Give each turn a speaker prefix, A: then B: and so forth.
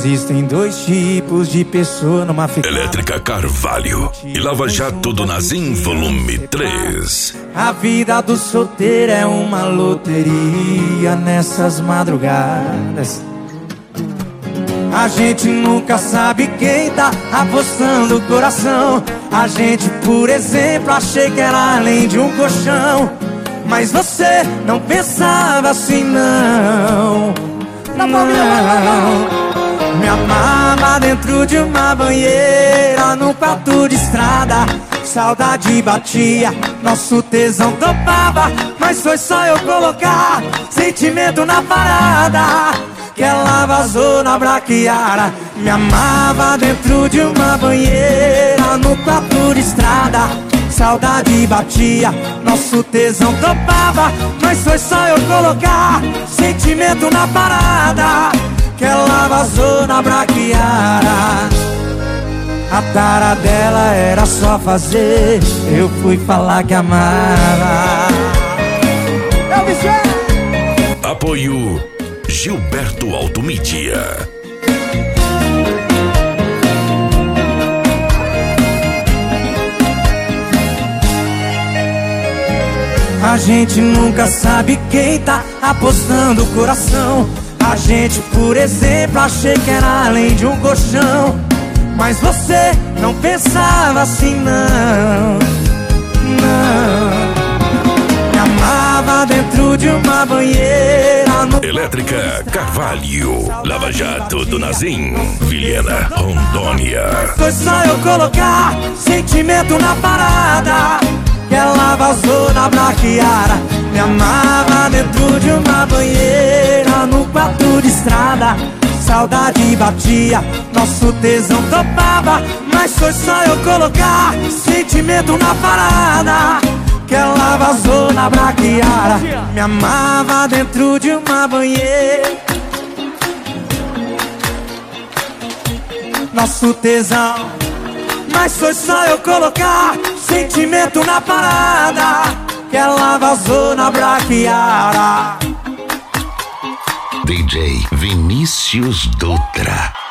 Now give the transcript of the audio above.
A: Existem dois tipos de pessoa numa fita.
B: Elétrica Carvalho e Lava Jato do Nazim, volume 3.
A: A vida do solteiro é uma loteria nessas madrugadas. A gente nunca sabe quem tá apostando o coração. A gente, por exemplo, achei que era além de um colchão. Mas você não pensava assim, não. Não. Me amava dentro de uma banheira, num quarto de estrada. Saudade batia, nosso tesão topava. Mas foi só eu colocar sentimento na parada que ela vazou na braquiara. Me amava dentro de uma banheira, no quarto de estrada. Saudade batia, nosso tesão topava. Mas foi só eu colocar sentimento na parada que ela vazou na braquiara. A tara dela era só fazer, eu fui falar que amava. Eu me chamo.
B: Apoio Gilberto Automídia.
A: A gente nunca sabe quem tá apostando o coração. A gente, por exemplo, achei que era além de um colchão. Mas você não pensava assim, não. Não. Me amava dentro de uma banheira no...
B: Elétrica Carvalho, Lava Jato do Nazim, Vilhena, Rondônia.
A: Foi só eu colocar sentimento na parada que ela vazou na braquiara. Me amava dentro de uma banheira, no quarto de estrada. Saudade batia, nosso tesão topava. Mas foi só eu colocar sentimento na parada que ela vazou na braquiara. Me amava dentro de uma banheira, nosso tesão. Mas foi só eu colocar sentimento na parada que ela vazou na braquiara.
B: DJ Vinícius Dutra.